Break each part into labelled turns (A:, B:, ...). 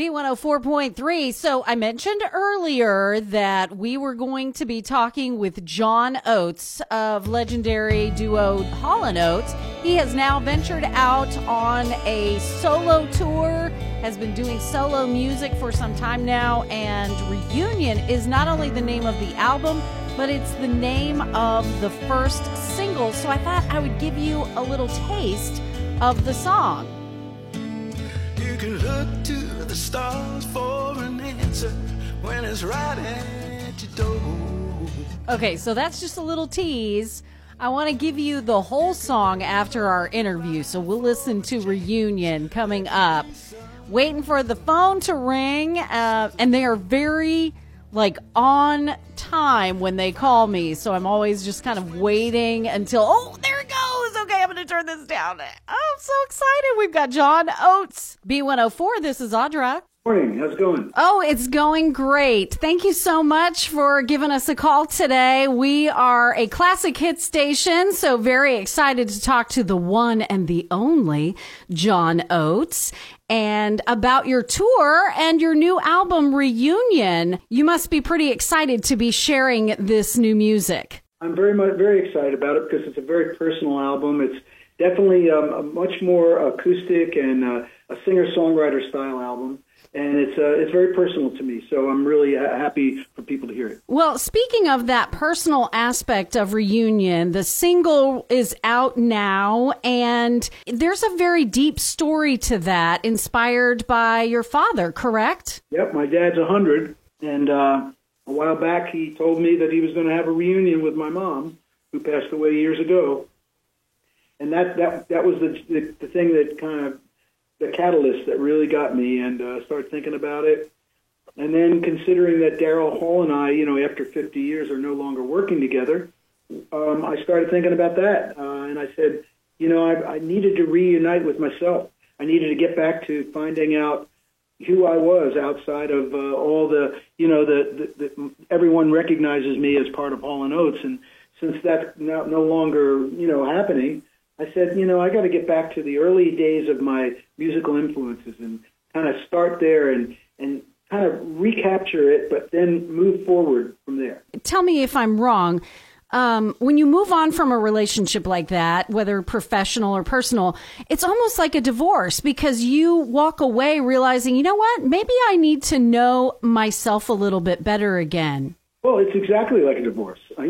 A: B104.3. So I mentioned earlier that we were going to be talking with John Oates of legendary duo Hall & Oates. He has now ventured out on a solo tour, has been doing solo music for some time now, and Reunion is not only the name of the album, but it's the name of the first single. So I thought I would give you a little taste of the song.
B: You can look to the stars for an answer when it's right at your door.
A: Okay, so that's just a little tease. I want to give you the whole song after our interview, so we'll listen to Reunion coming up. Waiting for the phone to ring, and they are very, on time when they call me, so I'm always just kind of waiting until, oh, there it goes. Okay, I'm going to turn this down. Oh, I'm so excited. We've got John Oates. B104, this is Audra.
C: Morning. How's it going?
A: Oh, it's going great. Thank you so much for giving us a call today. We are a classic hit station, so very excited to talk to the one and the only John Oates and about your tour and your new album, Reunion. You must be pretty excited to be sharing this new music.
C: I'm very excited about it because it's a very personal album. It's definitely a much more acoustic and a singer-songwriter style album. And it's very personal to me, so I'm really happy for people to hear it.
A: Well, speaking of that personal aspect of Reunion, the single is out now, and there's a very deep story to that, inspired by your father, correct?
C: Yep, my dad's 100, and a while back he told me that he was going to have a reunion with my mom, who passed away years ago. And that was the thing that kind of the catalyst that really got me, and started thinking about it. And then considering that Daryl Hall and I, after 50 years are no longer working together, I started thinking about that. And I said, I needed to reunite with myself. I needed to get back to finding out who I was outside of all the everyone recognizes me as part of Hall & Oates. And since that's no longer, happening, I said, I got to get back to the early days of my musical influences and kind of start there and kind of recapture it, but then move forward from there.
A: Tell me if I'm wrong. When you move on from a relationship like that, whether professional or personal, it's almost like a divorce because you walk away realizing, you know what, maybe I need to know myself a little bit better again.
C: Well, it's exactly like a divorce. I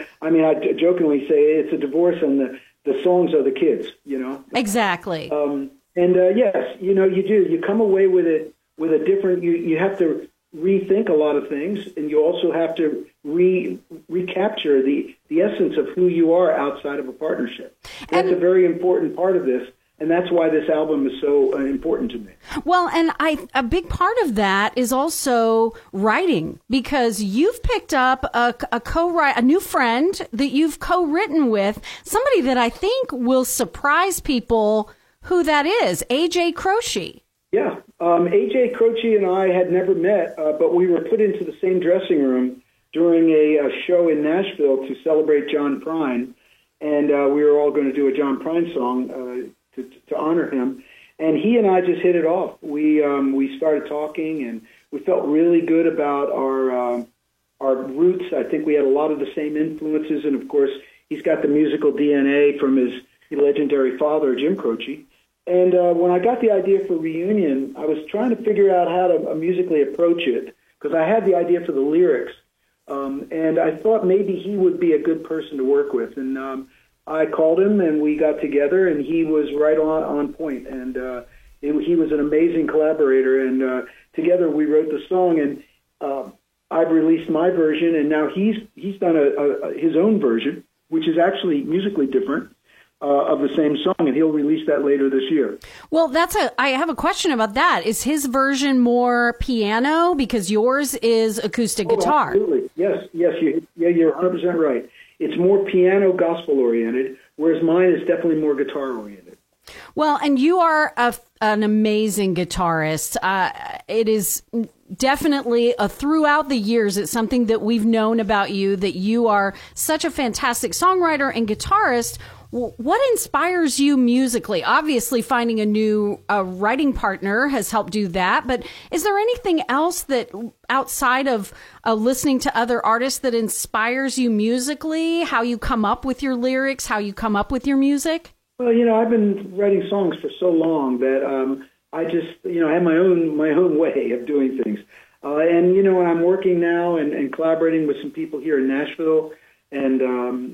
C: jokingly say it's a divorce and the songs are the kids,
A: Exactly.
C: Yes, you do. You come away with it with a different. You have to rethink a lot of things, and you also have to recapture the essence of who you are outside of a partnership. That's a very important part of this. And that's why this album is so important to me.
A: Well, and a big part of that is also writing, because you've picked up a new friend that you've co-written with, somebody that I think will surprise people who that is, A.J. Croce.
C: Yeah, A.J. Croce and I had never met, but we were put into the same dressing room during a show in Nashville to celebrate John Prine, and we were all going to do a John Prine song to honor him, and he and I just hit it off. We started talking, and we felt really good about our roots. I think we had a lot of the same influences, and of course, he's got the musical DNA from his legendary father, Jim Croce. And when I got the idea for Reunion, I was trying to figure out how to musically approach it, because I had the idea for the lyrics, and I thought maybe he would be a good person to work with, and I called him, and we got together, and he was right on point, and he was an amazing collaborator, and together we wrote the song, and I've released my version, and now he's done his own version, which is actually musically different, of the same song, and he'll release that later this year.
A: Well, I have a question about that. Is his version more piano, because yours is acoustic guitar?
C: Absolutely, yes, you're 100% right. It's more piano gospel-oriented, whereas mine is definitely more guitar-oriented.
A: Well, and you are an amazing guitarist. It is definitely throughout the years, it's something that we've known about you, that you are such a fantastic songwriter and guitarist. What inspires you musically? Obviously, finding a new writing partner has helped do that. But is there anything else that outside of listening to other artists that inspires you musically? How you come up with your lyrics? How you come up with your music?
C: Well, I've been writing songs for so long that I just, I have my own way of doing things. And I'm working now and collaborating with some people here in Nashville, and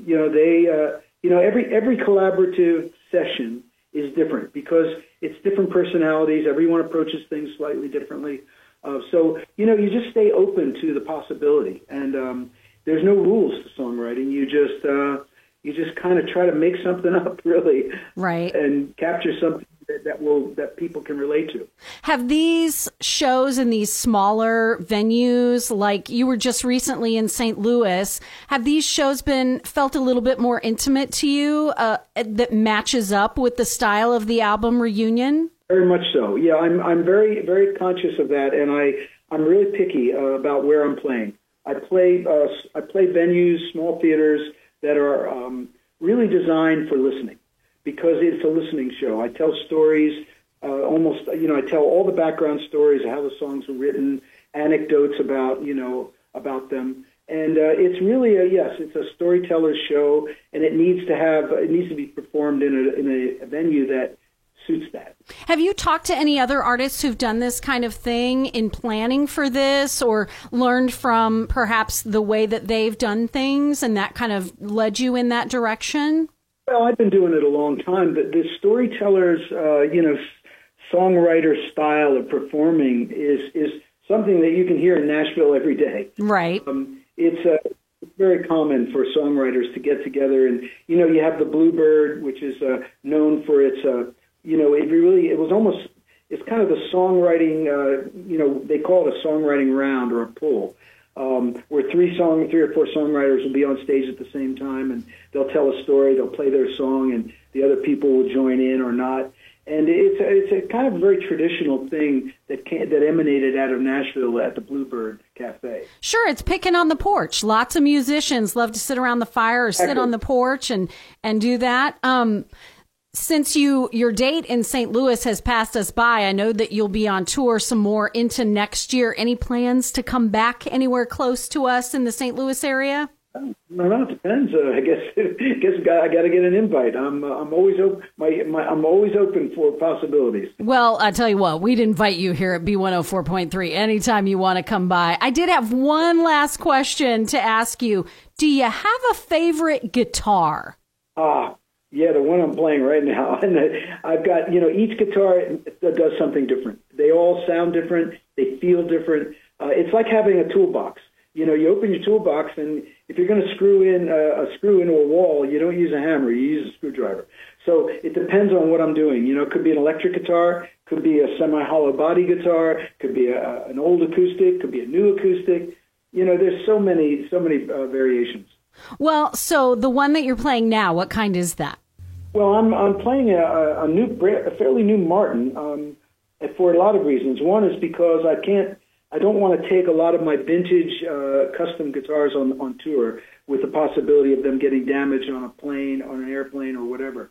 C: every collaborative session is different because it's different personalities. Everyone approaches things slightly differently. So you just stay open to the possibility, and there's no rules to songwriting. You just kind of try to make something up, really,
A: right,
C: and capture something that people can relate to.
A: Have these shows in these smaller venues, like you were just recently in St. Louis, have these shows been felt a little bit more intimate to you that matches up with the style of the album Reunion?
C: Very much so. Yeah, I'm very, very conscious of that, and I'm really picky about where I'm playing. I play venues, small theaters that are really designed for listening, because it's a listening show. I tell stories, I tell all the background stories of how the songs were written, anecdotes about them. And it's really it's a storyteller's show, and it needs to be performed in a venue that suits that.
A: Have you talked to any other artists who've done this kind of thing in planning for this, or learned from perhaps the way that they've done things and that kind of led you in that direction?
C: Well, I've been doing it a long time, but the storyteller's, songwriter style of performing is something that you can hear in Nashville every day.
A: Right.
C: It's very common for songwriters to get together, and you have the Bluebird, which is known for its, it's kind of the songwriting, they call it a songwriting round or a pull. Where three or four songwriters will be on stage at the same time, and they'll tell a story, they'll play their song, and the other people will join in or not. And it's a kind of very traditional thing that emanated out of Nashville at the Bluebird Cafe.
A: Sure, it's picking on the porch. Lots of musicians love to sit around the fire or sit on the porch and do that. Since your date in St. Louis has passed us by, I know that you'll be on tour some more into next year. Any plans to come back anywhere close to us in the St. Louis area?
C: No, it depends. I guess I got to get an invite. I'm always open. I'm always open for possibilities.
A: Well, I tell you what, we'd invite you here at B104.3 anytime you want to come by. I did have one last question to ask you. Do you have a favorite guitar?
C: Yeah, the one I'm playing right now. And I've got, each guitar does something different. They all sound different. They feel different. It's like having a toolbox. You open your toolbox, and if you're going to screw in a screw into a wall, you don't use a hammer. You use a screwdriver. So it depends on what I'm doing. It could be an electric guitar, could be a semi-hollow body guitar, could be an old acoustic, could be a new acoustic. There's so many variations.
A: Well, so the one that you're playing now, what kind is that?
C: Well, I'm playing a fairly new Martin for a lot of reasons. One is because I don't want to take a lot of my vintage custom guitars on tour with the possibility of them getting damaged on a plane, on an airplane, or whatever.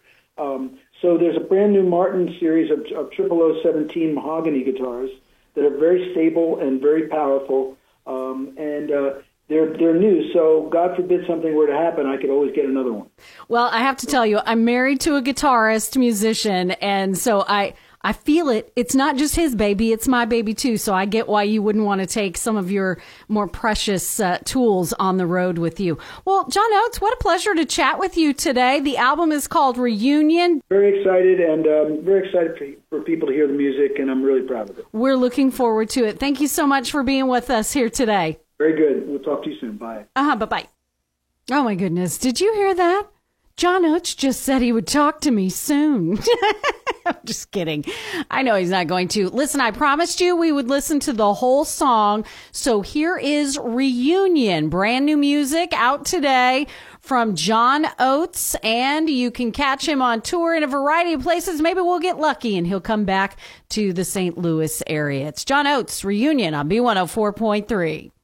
C: So there's a brand new Martin series of 00017 mahogany guitars that are very stable and very powerful, and they're new. So God forbid something were to happen, I could always get another one.
A: Well, I have to tell you, I'm married to a guitarist, musician, and so I feel it. It's not just his baby, it's my baby too. So I get why you wouldn't want to take some of your more precious tools on the road with you. Well, John Oates, what a pleasure to chat with you today. The album is called Reunion.
C: Very excited, and very excited for people to hear the music, and I'm really proud of it.
A: We're looking forward to it. Thank you so much for being with us here today.
C: Very good. We'll talk to you soon. Bye.
A: Bye-bye. Oh, my goodness. Did you hear that? John Oates just said he would talk to me soon. I'm just kidding. I know he's not going to. Listen, I promised you we would listen to the whole song. So here is Reunion, brand new music out today from John Oates. And you can catch him on tour in a variety of places. Maybe we'll get lucky and he'll come back to the St. Louis area. It's John Oates, Reunion on B104.3.